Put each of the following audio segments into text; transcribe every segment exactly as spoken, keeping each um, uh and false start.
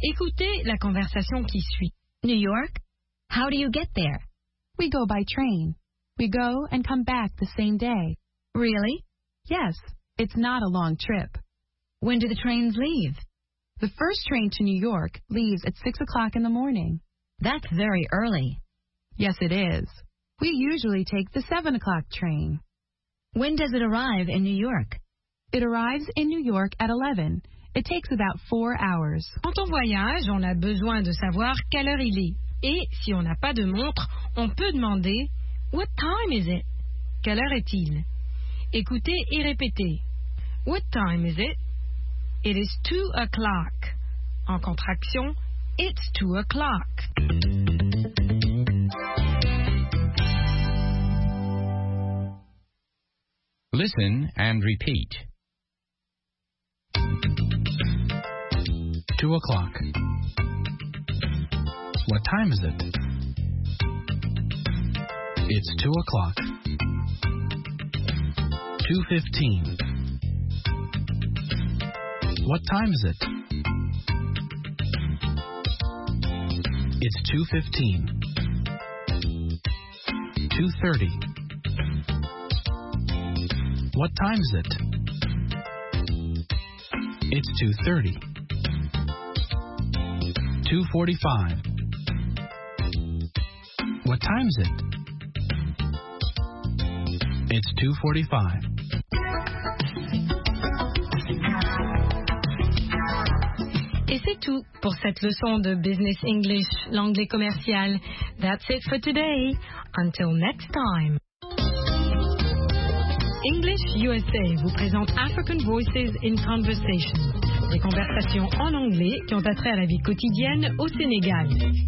Écoutez la conversation qui suit. New York? How do you get there? We go by train. We go and come back the same day. Really? Yes, it's not a long trip. When do the trains leave? The first train to New York leaves at six o'clock in the morning. That's very early. Yes, it is. We usually take the seven o'clock train. When does it arrive in New York? It arrives in New York at eleven. It takes about four hours. Quand on voyage, on a besoin de savoir quelle heure il est. Et si on n'a pas de montre, on peut demander « What time is it ?» Quelle heure est-il? Écoutez et répétez. What time is it? It is two o'clock. En contraction, it's two o'clock. Listen and repeat. Two o'clock. What time is it? It's two o'clock. Two fifteen. What time is it? It's two fifteen. Two thirty. What time is it? It's two thirty. Two forty-five. What time is it? It's two forty-five. Et c'est tout pour cette leçon de Business English, l'anglais commercial. That's it for today. Until next time. English U S A vous présente African Voices in Conversation. Des conversations en anglais qui ont attrait à la vie quotidienne au Sénégal.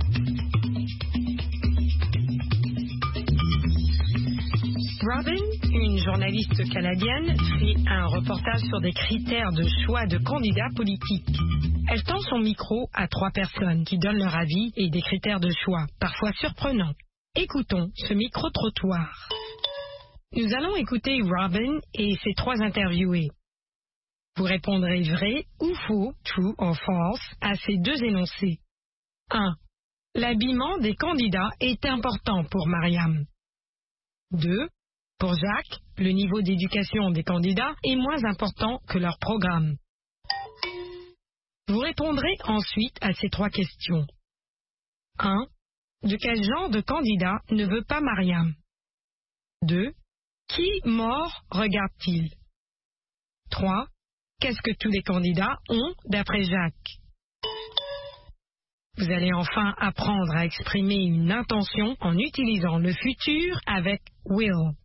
Robin, une journaliste canadienne, fait un reportage sur des critères de choix de candidats politiques. Elle tend son micro à trois personnes qui donnent leur avis et des critères de choix, parfois surprenants. Écoutons ce micro-trottoir. Nous allons écouter Robin et ses trois interviewés. Vous répondrez vrai ou faux, true or false, à ces deux énoncés. un. L'habillement des candidats est important pour Mariam. deux. Pour Jacques, le niveau d'éducation des candidats est moins important que leur programme. Vous répondrez ensuite à ces trois questions. un. De quel genre de candidat ne veut pas Mariam? deux. Qui mort regarde-t-il? trois. Qu'est-ce que tous les candidats ont d'après Jacques? Vous allez enfin apprendre à exprimer une intention en utilisant le futur avec will.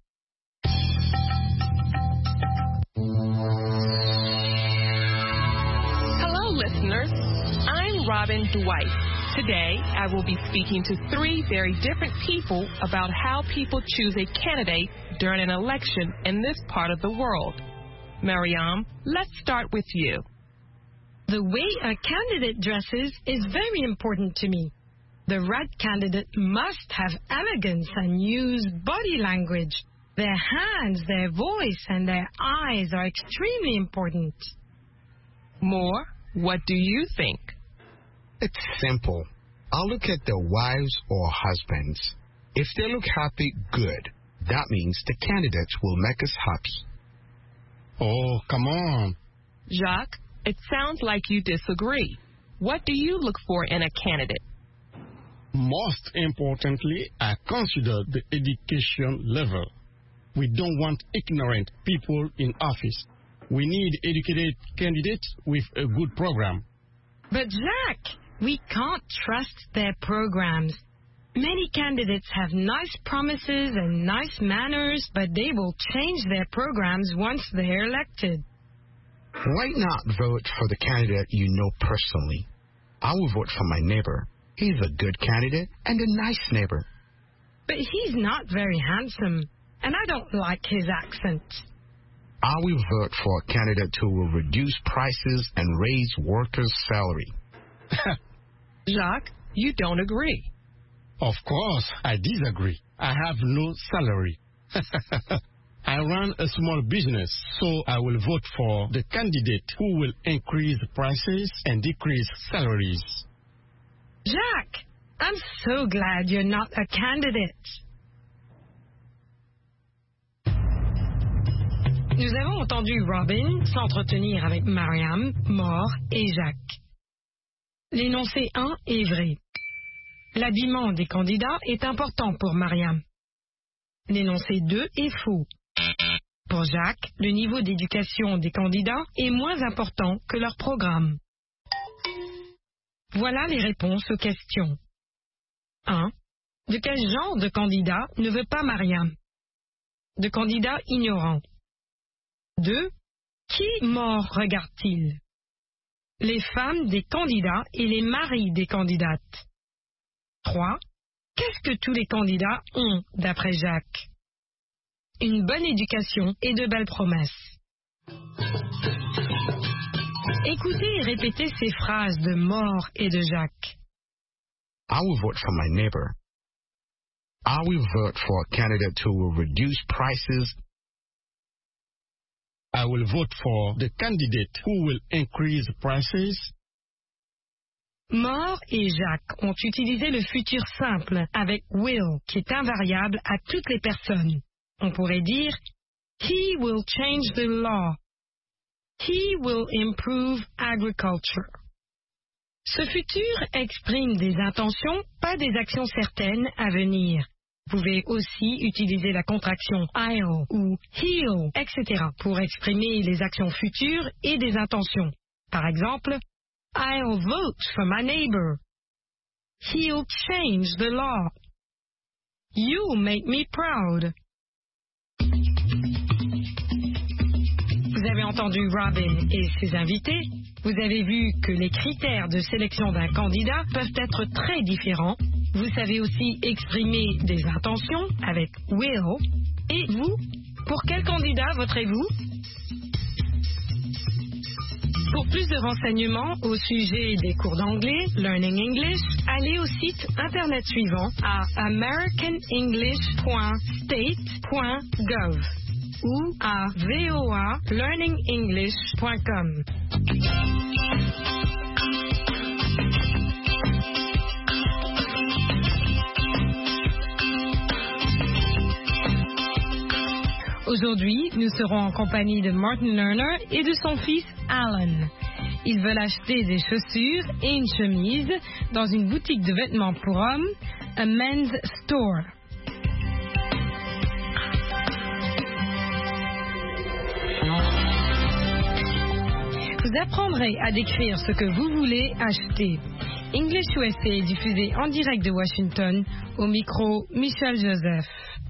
Hello, listeners. I'm Robin Dwight. Today, I will be speaking to three very different people about how people choose a candidate during an election in this part of the world. Mariam, let's start with you. The way a candidate dresses is very important to me. The right candidate must have elegance and use body language. Their hands, their voice, and their eyes are extremely important. Moore, what do you think? It's simple. I'll look at their wives or husbands. If they look happy, good. That means the candidates will make us happy. Oh, come on. Jacques, it sounds like you disagree. What do you look for in a candidate? Most importantly, I consider the education level. We don't want ignorant people in office. We need educated candidates with a good program. But Jacques, we can't trust their programs. Many candidates have nice promises and nice manners, but they will change their programs once they're elected. Why not vote for the candidate you know personally? I will vote for my neighbor. He's a good candidate and a nice neighbor. But he's not very handsome, and I don't like his accent. I will vote for a candidate who will reduce prices and raise workers' salary. Jacques, you don't agree. Of course, I disagree. I have no salary. I run a small business, so I will vote for the candidate who will increase prices and decrease salaries. Jacques, I'm so glad you're not a candidate. Nous avons entendu Robin s'entretenir avec Mariam, Mort et Jacques. L'énoncé un est vrai. L'habillement des candidats est important pour Mariam. L'énoncé deux est faux. Pour Jacques, le niveau d'éducation des candidats est moins important que leur programme. Voilà les réponses aux questions. un. De quel genre de candidat ne veut pas Mariam? De candidat ignorant. deux. Qui Mort regarde-t-il? Les femmes des candidats et les maris des candidates. trois. Qu'est-ce que tous les candidats ont, d'après Jacques? Une bonne éducation et de belles promesses. Écoutez et répétez ces phrases de Mort et de Jacques. I will vote for my neighbor. I will vote for a candidate who will reduce prices. I will vote for the candidate who will increase prices. Mort et Jacques ont utilisé le futur simple avec will, qui est invariable à toutes les personnes. On pourrait dire He will change the law. He will improve agriculture. Ce futur exprime des intentions, pas des actions certaines à venir. Vous pouvez aussi utiliser la contraction I'll ou he'll, et cetera pour exprimer les actions futures et des intentions. Par exemple, I'll vote for my neighbor. He'll change the law. You'll make me proud. Vous avez entendu Robin et ses invités. Vous avez vu que les critères de sélection d'un candidat peuvent être très différents. Vous savez aussi exprimer des intentions avec will. Et vous, pour quel candidat voterez-vous? Pour plus de renseignements au sujet des cours d'anglais, Learning English, allez au site internet suivant à american english point state point gov ou à v o a learning english point com. Aujourd'hui, nous serons en compagnie de Martin Lerner et de son fils Alan. Ils veulent acheter des chaussures et une chemise dans une boutique de vêtements pour hommes, a men's store. Vous apprendrez à décrire ce que vous voulez acheter. English U S A est diffusé en direct de Washington, au micro Michel Joseph.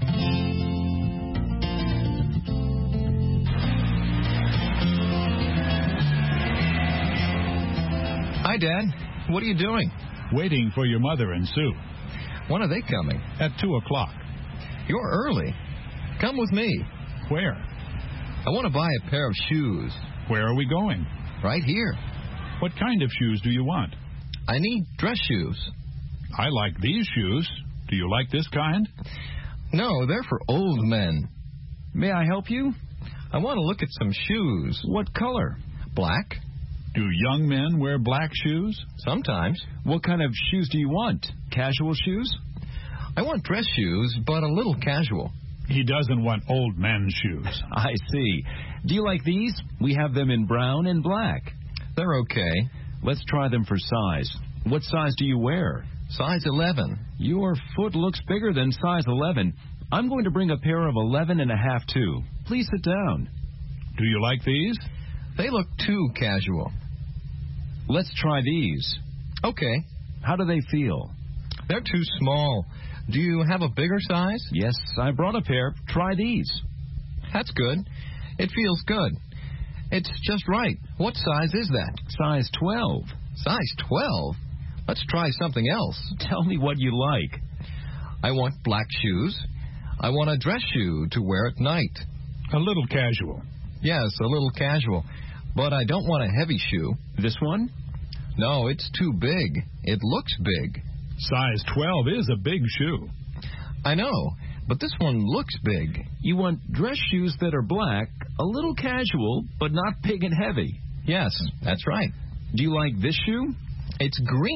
Hi, Dad. What are you doing? Waiting for your mother and Sue. When are they coming? At two o'clock. You're early. Come with me. Where? I want to buy a pair of shoes. Where are we going? Right here. What kind of shoes do you want? I need dress shoes. I like these shoes. Do you like this kind? No, they're for old men. May I help you? I want to look at some shoes. What color? Black. Do young men wear black shoes? Sometimes. What kind of shoes do you want? Casual shoes? I want dress shoes, but a little casual. He doesn't want old men's shoes. I see. Do you like these? We have them in brown and black. They're okay. Let's try them for size. What size do you wear? Size eleven. Your foot looks bigger than size eleven. I'm going to bring a pair of eleven and a half too. Please sit down. Do you like these? They look too casual. Let's try these. Okay. How do they feel? They're too small. Do you have a bigger size? Yes, I brought a pair. Try these. That's good. It feels good. It's just right. What size is that? Size twelve. Size twelve? Let's try something else. Tell me what you like. I want black shoes. I want a dress shoe to wear at night. A little casual. Yes, a little casual. But I don't want a heavy shoe. This one? No, it's too big. It looks big. Size twelve is a big shoe. I know, but this one looks big. You want dress shoes that are black, a little casual, but not big and heavy. Yes, that's right. Do you like this shoe? It's green.